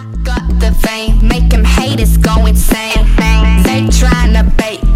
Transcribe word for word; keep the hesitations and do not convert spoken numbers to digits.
Got the fame, make 'em haters go insane. They tryna bait